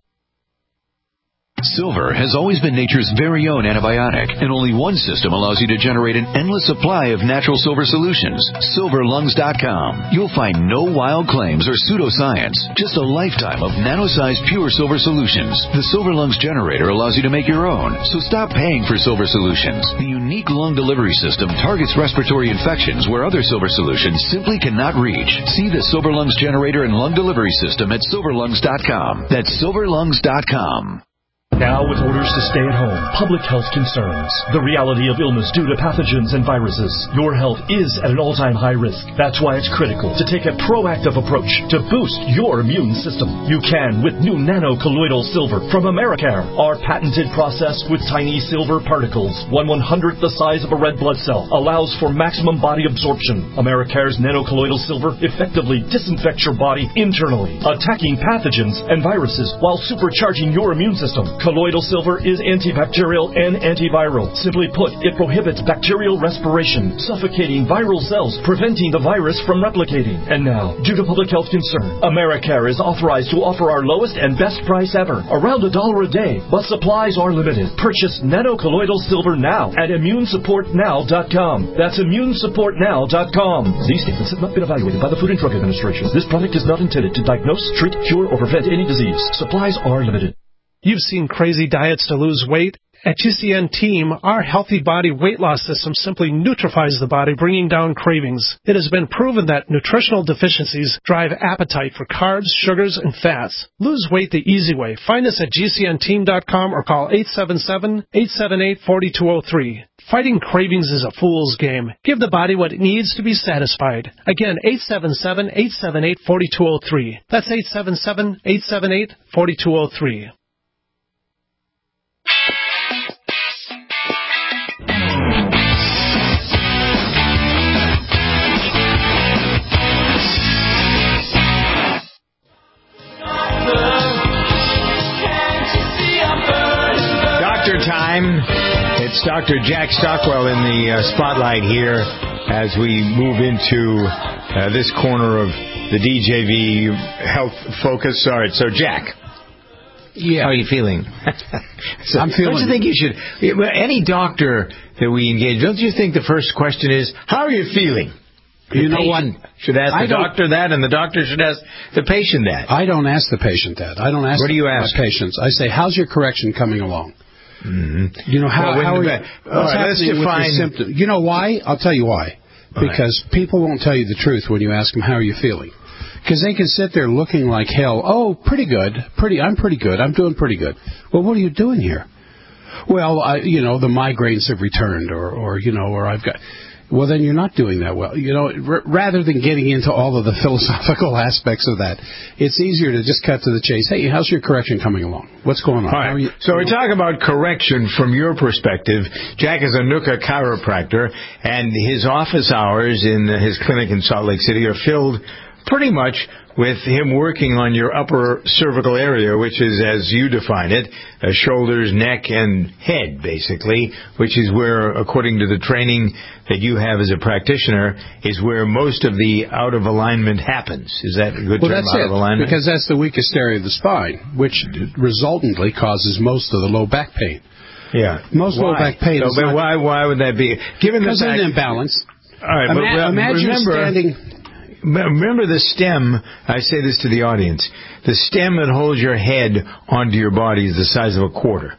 Silver has always been nature's very own antibiotic, and only one system allows you to generate an endless supply of natural silver solutions. silver lungs dot com. You'll find no wild claims or pseudoscience, just a lifetime of nano-sized pure silver solutions. The Silver Lungs generator allows you to make your own, so stop paying for silver solutions. The unique lung delivery system targets respiratory infections where other silver solutions simply cannot reach. See the Silver Lungs generator and lung delivery system at silver lungs dot com. That's silver lungs dot com. Now, with orders to stay at home, public health concerns, the reality of illness due to pathogens and viruses, your health is at an all-time high risk. That's why it's critical to take a proactive approach to boost your immune system. You can with new nano-colloidal silver from Americare. Our patented process with tiny silver particles, one one-hundredth the size of a red blood cell, allows for maximum body absorption. Americare's nano-colloidal silver effectively disinfects your body internally, attacking pathogens and viruses while supercharging your immune system. Colloidal silver is antibacterial and antiviral. Simply put, it prohibits bacterial respiration, suffocating viral cells, preventing the virus from replicating. And now, due to public health concern, Americare is authorized to offer our lowest and best price ever, around a dollar a day, but supplies are limited. Purchase nano-colloidal silver now at immune support now dot com. That's immune support now dot com. These statements have not been evaluated by the Food and Drug Administration. This product is not intended to diagnose, treat, cure, or prevent any disease. Supplies are limited. You've seen crazy diets to lose weight. At G C N Team, our Healthy Body weight loss system simply neutralizes the body, bringing down cravings. It has been proven that nutritional deficiencies drive appetite for carbs, sugars, and fats. Lose weight the easy way. Find us at G C N team dot com or call eight seven seven, eight seven eight, four two zero three. Fighting cravings is a fool's game. Give the body what it needs to be satisfied. Again, eight seven seven, eight seven eight, four two zero three. That's eight seven seven, eight seven eight, four two zero three. Doctor time. It's Doctor Jack Stockwell in the uh, spotlight here as we move into uh, this corner of the D J V Health Focus. All right, so Jack. Yeah. How are you feeling? so, I'm feeling. Don't you think you should? Any doctor that we engage, don't you think the first question is, "How are you feeling?" The you know what? Should ask the doctor that, and the doctor should ask the patient that. I don't ask the patient that. I don't ask. What do you ask my patients? I say, "How's your correction coming along?" Mm-hmm. You know how? Well, how are you, all what's right, let's happening define. with your symptoms? You know why? I'll tell you why. All Because right. people won't tell you the truth when you ask them, "How are you feeling?" Because they can sit there looking like hell. Oh, pretty good. Pretty. I'm pretty good. I'm doing pretty good. Well, what are you doing here? Well, I, you know, the migraines have returned, or, or you know, or I've got. Well, then you're not doing that well. You know, r- rather than getting into all of the philosophical aspects of that, it's easier to just cut to the chase. Hey, how's your correction coming along? What's going on? All right. How are you, so we're talking about correction from your perspective. Jack is a Nuka chiropractor, and his office hours in his clinic in Salt Lake City are filled pretty much with him working on your upper cervical area, which is, as you define it, uh, shoulders, neck, and head, basically, which is where, according to the training that you have as a practitioner, is where most of the out of alignment happens. Is that a good well, term, that's out it, of alignment? Because that's the weakest area of the spine, which resultantly causes most of the low back pain. Yeah. Most why? low back pain so, is but not... why, why would that be? Given the because fact... of an imbalance. All right, but Ima- imagine remember, standing... Remember the stem, I say this to the audience, the stem that holds your head onto your body is the size of a quarter.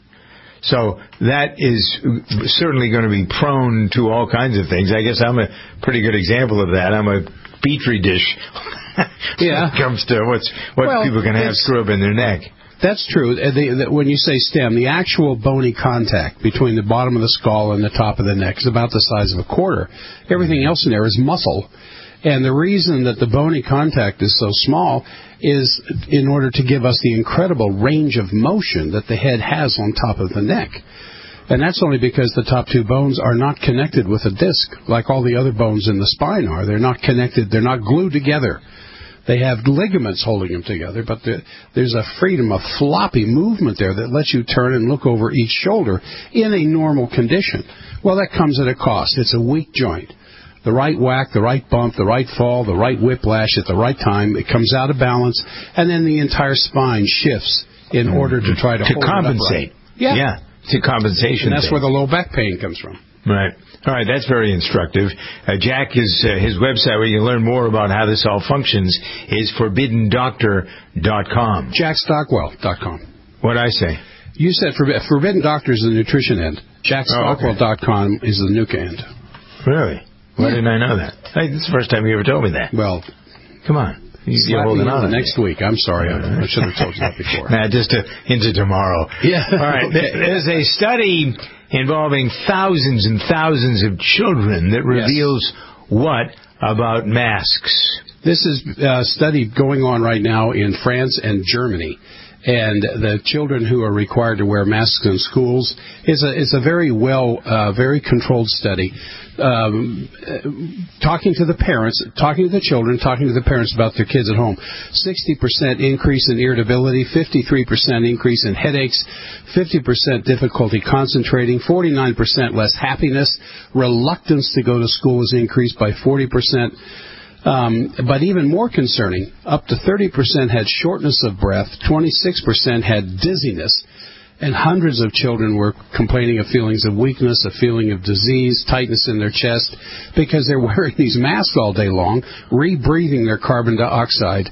So that is certainly going to be prone to all kinds of things. I guess I'm a pretty good example of that. I'm a petri dish yeah. when it comes to what's, what well, people can have screw up in their neck. That's true. The, the, when you say stem, the actual bony contact between the bottom of the skull and the top of the neck is about the size of a quarter. Everything else in there is muscle. And the reason that the bony contact is so small is in order to give us the incredible range of motion that the head has on top of the neck. And that's only because the top two bones are not connected with a disc like all the other bones in the spine are. They're not connected. They're not glued together. They have ligaments holding them together, but the, there's a freedom of floppy movement there that lets you turn and look over each shoulder in a normal condition. Well, that comes at a cost. It's a weak joint. The right whack, the right bump, the right fall, the right whiplash at the right time, it comes out of balance, and then the entire spine shifts in order to try to, to hold compensate. it upright. Yeah. yeah, it's a compensation. And that's thing. where the low back pain comes from. Right. All right, that's very instructive. Uh, Jack, is, uh, his website where you learn more about how this all functions is forbidden doctor dot com. jack stockwell dot com. What'd I say? You said forbi- Forbidden Doctor is the nutrition end. jack stockwell dot com is the nuke end. Really? Why Yeah. didn't I know that? Hey, this is the first time you ever told me that. Well, come on. You, slap you're holding me on in to next week. I'm sorry. I, I should have told you that before. Nah, just to, into tomorrow. Yeah. All right. Okay. There's a study involving thousands and thousands of children that reveals yes. what about masks? This is a study going on right now in France and Germany. And the children who are required to wear masks in schools is a is a very well, uh, very controlled study. Um, talking to the parents, talking to the children, talking to the parents about their kids at home. sixty percent increase in irritability, fifty-three percent increase in headaches, fifty percent difficulty concentrating, forty-nine percent less happiness. Reluctance to go to school is increased by forty percent. Um, but even more concerning, up to thirty percent had shortness of breath, twenty-six percent had dizziness, and hundreds of children were complaining of feelings of weakness, a feeling of disease, tightness in their chest, because they're wearing these masks all day long, rebreathing their carbon dioxide.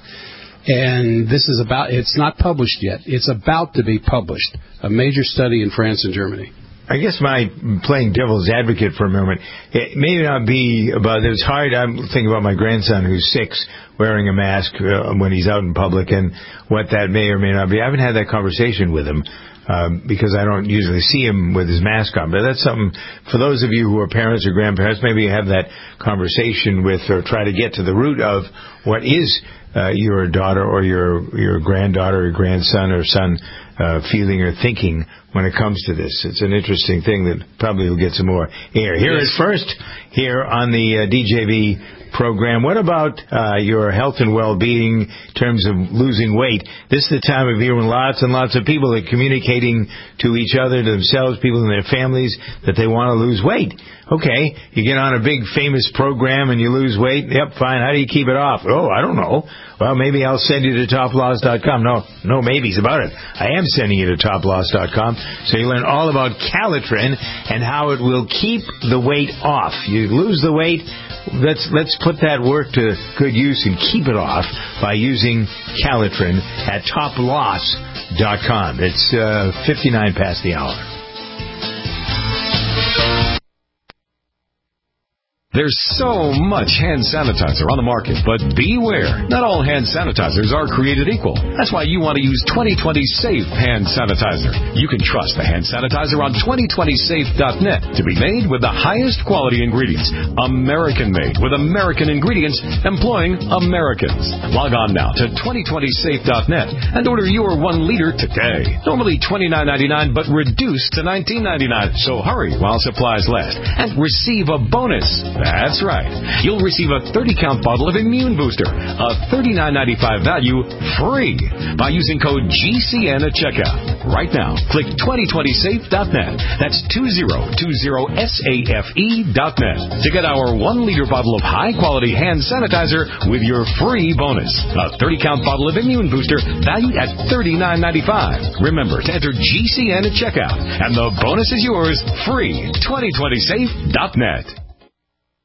And this is about, it's not published yet. It's about to be published. A major study in France and Germany. I guess my playing devil's advocate for a moment, it may not be about, it's hard, I'm thinking about my grandson who's six wearing a mask uh, when he's out in public and what that may or may not be. I haven't had that conversation with him um, because I don't usually see him with his mask on. But that's something, for those of you who are parents or grandparents, maybe you have that conversation with or try to get to the root of what is uh, your daughter or your, your granddaughter or grandson or son uh, feeling or thinking when it comes to this. It's an interesting thing that probably will get some more air. Here yes. is first, here on the uh, D J V program. What about uh, your health and well-being in terms of losing weight? This is the time of year when lots and lots of people are communicating to each other, to themselves, people in their families, that they want to lose weight. Okay, you get on a big famous program and you lose weight. Yep, fine. How do you keep it off? Oh, I don't know. Well, maybe I'll send you to top loss dot com. No, no maybes about it. I am sending you to top loss dot com. So you learn all about Calitrin and how it will keep the weight off. You lose the weight. Let's let's put that work to good use and keep it off by using Calitrin at top loss dot com. It's uh, fifty-nine past the hour. There's so much hand sanitizer on the market, but beware. Not all hand sanitizers are created equal. That's why you want to use twenty twenty Safe Hand Sanitizer. You can trust the hand sanitizer on twenty twenty safe dot net to be made with the highest quality ingredients. American-made with American ingredients employing Americans. Log on now to twenty twenty safe dot net and order your one liter today. Normally twenty-nine ninety-nine, but reduced to nineteen ninety-nine. So hurry while supplies last and receive a bonus. That's right. You'll receive a thirty count bottle of Immune Booster, a thirty-nine ninety-five value, free by using code G C N at checkout. Right now, click twenty twenty safe dot net. That's two zero two zero safe dot net to get our one liter bottle of high-quality hand sanitizer with your free bonus. A thirty count bottle of Immune Booster valued at thirty-nine ninety-five. Remember to enter G C N at checkout, and the bonus is yours free. twenty twenty safe dot net.